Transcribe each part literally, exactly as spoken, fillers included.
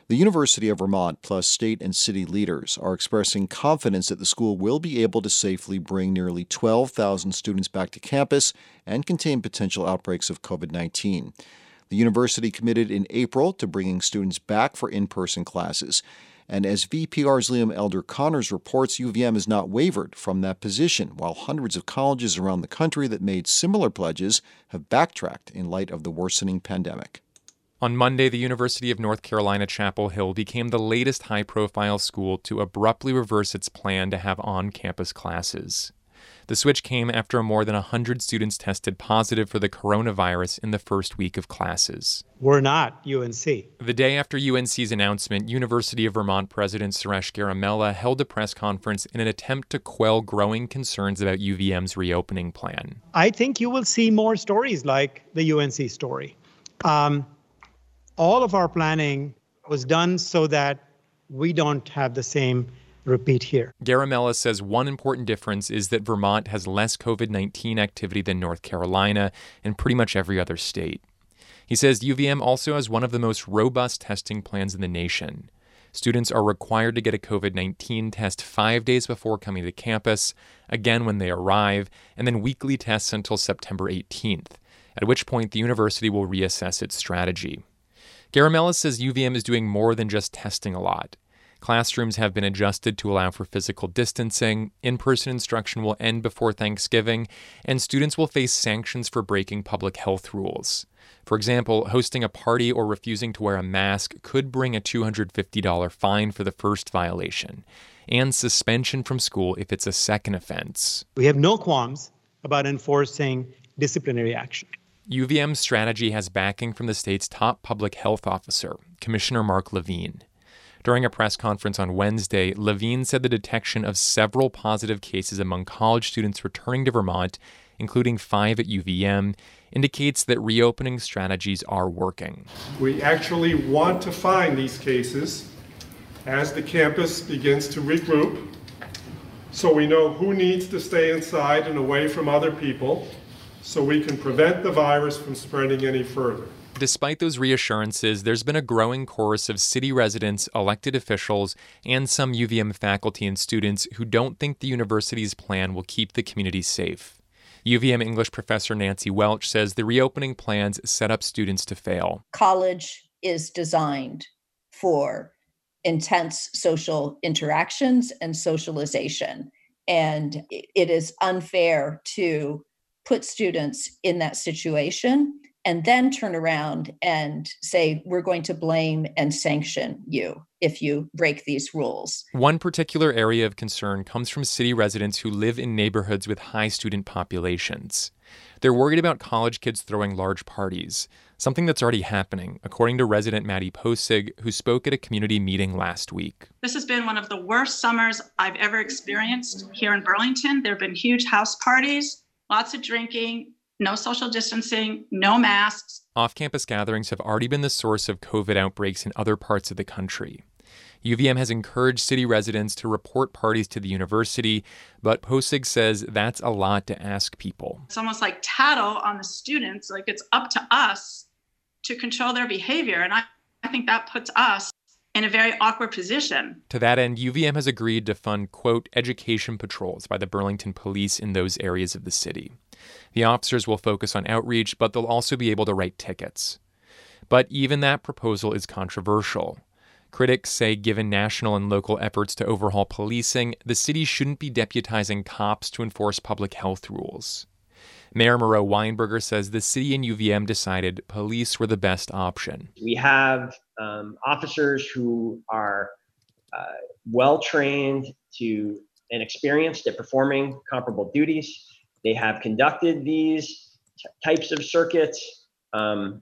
The University of Vermont, plus state and city leaders, are expressing confidence that the school will be able to safely bring nearly twelve thousand students back to campus and contain potential outbreaks of covid nineteen. The university committed in April to bringing students back for in-person classes. And as V P R's Liam Elder Connors reports, U V M has not wavered from that position, while hundreds of colleges around the country that made similar pledges have backtracked in light of the worsening pandemic. On Monday, the University of North Carolina Chapel Hill became the latest high-profile school to abruptly reverse its plan to have on-campus classes. The switch came after more than one hundred students tested positive for the coronavirus in the first week of classes. We're not U N C. The day after U N C's announcement, University of Vermont President Suresh Garamella held a press conference in an attempt to quell growing concerns about U V M's reopening plan. I think you will see more stories like the U N C story. Um, all of our planning was done so that we don't have the same repeat here. Garamella says one important difference is that Vermont has less covid nineteen activity than North Carolina and pretty much every other state. He says U V M also has one of the most robust testing plans in the nation. Students are required to get a covid nineteen test five days before coming to campus, again when they arrive, and then weekly tests until September eighteenth, at which point the university will reassess its strategy. Garamella says U V M is doing more than just testing a lot. Classrooms have been adjusted to allow for physical distancing, in-person instruction will end before Thanksgiving, and students will face sanctions for breaking public health rules. For example, hosting a party or refusing to wear a mask could bring a two hundred fifty dollars fine for the first violation, and suspension from school if it's a second offense. We have no qualms about enforcing disciplinary action. U V M's strategy has backing from the state's top public health officer, Commissioner Mark Levine. During a press conference on Wednesday, Levine said the detection of several positive cases among college students returning to Vermont, including five at U V M, indicates that reopening strategies are working. We actually want to find these cases as the campus begins to regroup, so we know who needs to stay inside and away from other people, so we can prevent the virus from spreading any further. Despite those reassurances, there's been a growing chorus of city residents, elected officials, and some U V M faculty and students who don't think the university's plan will keep the community safe. U V M English professor Nancy Welch says the reopening plans set up students to fail. College is designed for intense social interactions and socialization, and it is unfair to put students in that situation and then turn around and say, we're going to blame and sanction you if you break these rules. One particular area of concern comes from city residents who live in neighborhoods with high student populations. They're worried about college kids throwing large parties, something that's already happening, according to resident Maddie Posig, who spoke at a community meeting last week. This has been one of the worst summers I've ever experienced here in Burlington. There have been huge house parties, lots of drinking, no social distancing, no masks. Off-campus gatherings have already been the source of COVID outbreaks in other parts of the country. U V M has encouraged city residents to report parties to the university, but Posig says that's a lot to ask people. It's almost like tattle on the students, like it's up to us to control their behavior. And I, I think that puts us in a very awkward position. To that end, U V M has agreed to fund, quote, education patrols by the Burlington Police in those areas of the city. The officers will focus on outreach, but they'll also be able to write tickets. But even that proposal is controversial. Critics say given national and local efforts to overhaul policing, the city shouldn't be deputizing cops to enforce public health rules. Mayor Moreau Weinberger says the city and U V M decided police were the best option. We have um, officers who are uh, well-trained to and experienced at performing comparable duties. They have conducted these t- types of circuits um,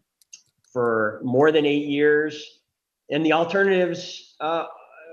for more than eight years. And the alternatives uh,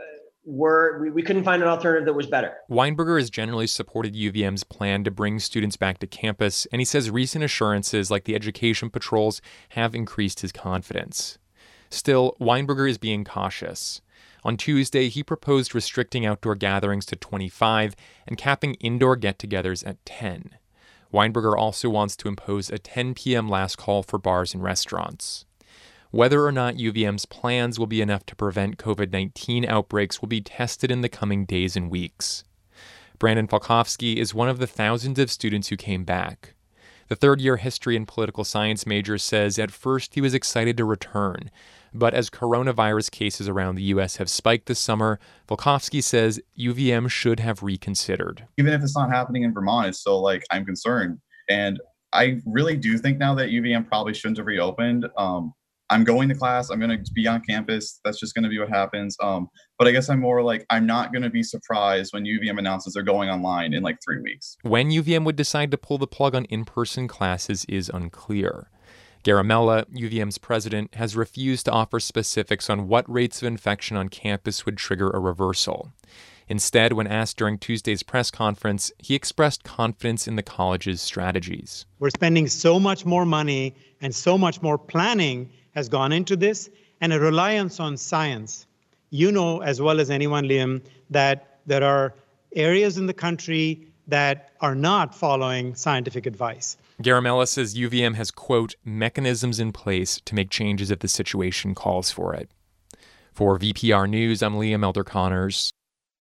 were, we, we couldn't find an alternative that was better. Weinberger has generally supported U V M's plan to bring students back to campus, and he says recent assurances like the education patrols have increased his confidence. Still, Weinberger is being cautious. On Tuesday, he proposed restricting outdoor gatherings to twenty-five and capping indoor get-togethers at ten. Weinberger also wants to impose a ten p.m. last call for bars and restaurants. Whether or not U V M's plans will be enough to prevent COVID nineteen outbreaks will be tested in the coming days and weeks. Brandon Falkowski is one of the thousands of students who came back. The third-year history and political science major says at first he was excited to return, but as coronavirus cases around the U S have spiked this summer, Falkowski says U V M should have reconsidered. Even if it's not happening in Vermont, it's still like, I'm concerned. And I really do think now that U V M probably shouldn't have reopened. Um, I'm going to class. I'm going to be on campus. That's just going to be what happens. Um, but I guess I'm more like, I'm not going to be surprised when U V M announces they're going online in like three weeks. When U V M would decide to pull the plug on in-person classes is unclear. Garamella, U V M's president, has refused to offer specifics on what rates of infection on campus would trigger a reversal. Instead, when asked during Tuesday's press conference, he expressed confidence in the college's strategies. We're spending so much more money and so much more planning has gone into this, and a reliance on science. You know as well as anyone, Liam, that there are areas in the country that are not following scientific advice. Garamella says U V M has, quote, mechanisms in place to make changes if the situation calls for it. For V P R News, I'm Liam Elder Connors.